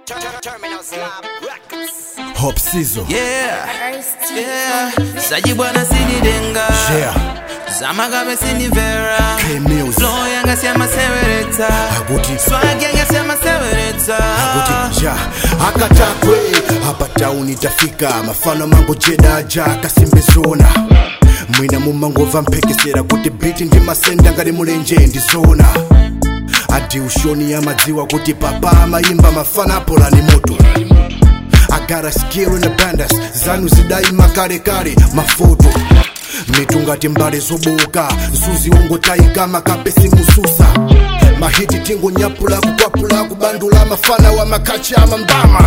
Terminal Slab Records. Hop Sizzle. Yeah, yeah. Saji bwana sini denga. Yeah. Zamagabe sini vera. K-Music. Flow yanga siyama severeta. Aguti. Swag yanga siyama severeta. Aguti. Ja. Akatakwe. Hapa tauni tafika. Mafano mango jeda ja kasimbe zona. Mwina mumangova mpekesera kuti beat ndi masenda ngati mulenje ndi zona. Adi ushoni ya madziwa kuti papa amayimba mafana pola ni moto. I got a skill in the bandas. Zanu zidai makare kare mafoto. Mitungati mbale zoboka. Zuzi ungo taika makapesi mususa. Mahiti tingo nyapula kukwapula kubandula mafana wa makacha ama mbama.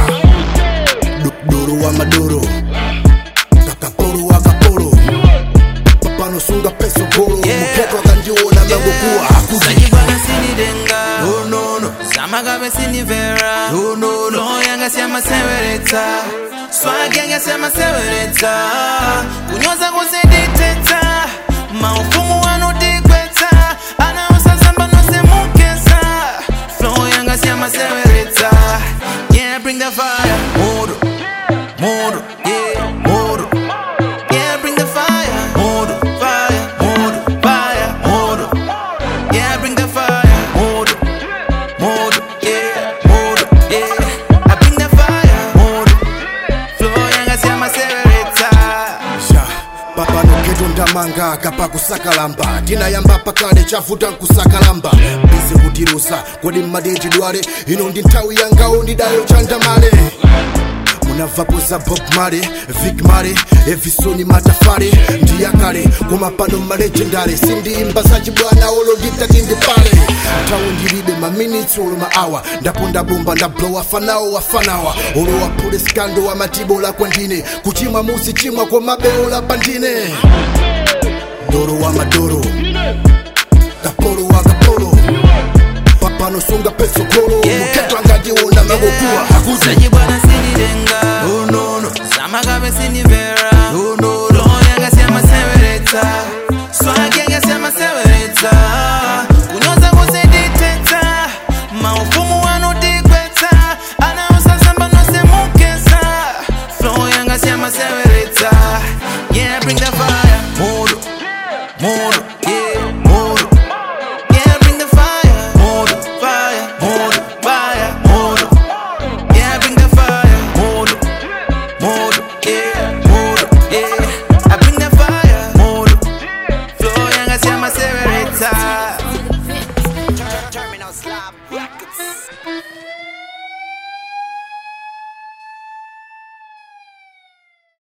Doro wa madoro. Kakaporo wa kaporo. Papano sunga peso goro. Muketo akanjiona mango kuwa hakuzi. Saji bwana sini denga. Oh no no. Zamagabe sini vera. Oh no no. Flow yanga siyama severeta. Swag yanga siyama severeta. Kunyoza kusediteta. Maufumu wanotikweta. Anausa zamba nose mukesa. Flow yanga siyama severeta. Yeah, bring the fire. Moro, moro, yeah, moro. Yeah, bring the fire. Moro, fire, moro, fire, moro. Yeah, bring the fire. Moro, moro, yeah, moro, yeah. I bring the fire. Moro, flow yanga siyama severeta. Ja, papa noketo ndamanga kapa kusakalamba. Tina yamba pakale chafuta kusakalamba. Bize kutirusa, kodi mmadeti dware. Ino ndi nthawi yangawo ndidayo chandamale. Munavapo za Bob Marley, Vic Marley, Evisoni matafare. Ndiyakale, kumapano malegendary. Sindimba sachibwana olo nditati ndipale. Tawo ndilibe ma minutes olo ma hour. Ndaponda bomba ndablow wafanawa. Olo wapule skando wa matibola kwa ndine. Kuchimwa musi chimwa kwa mabeola pandine. Doro wa madoro. Kaporo wa kaporo. Papano sunga peso koro. Yeah. Muketo angajiona magokuwa hakuzi. Saji bwana sini denga. Oh no no. Zamagabe sini vera. Oh no no. Flow yanga siyama severeta. Swag yanga siyama severeta. Kunyoza kusediteta. Maufumu wanotikweta. Anausa zamba nose mukesa. Flow yanga siyama severeta. Yeah, bring the fire. Moro, moro, yeah, moro. Yeah, bring the fire. Moro, fire, moro, fire, moro. Yeah, bring the fire. Moro, moro, yeah, moro, yeah. I bring the fire. Moro, flow yanga siyama severeta. Terminal Slab Records.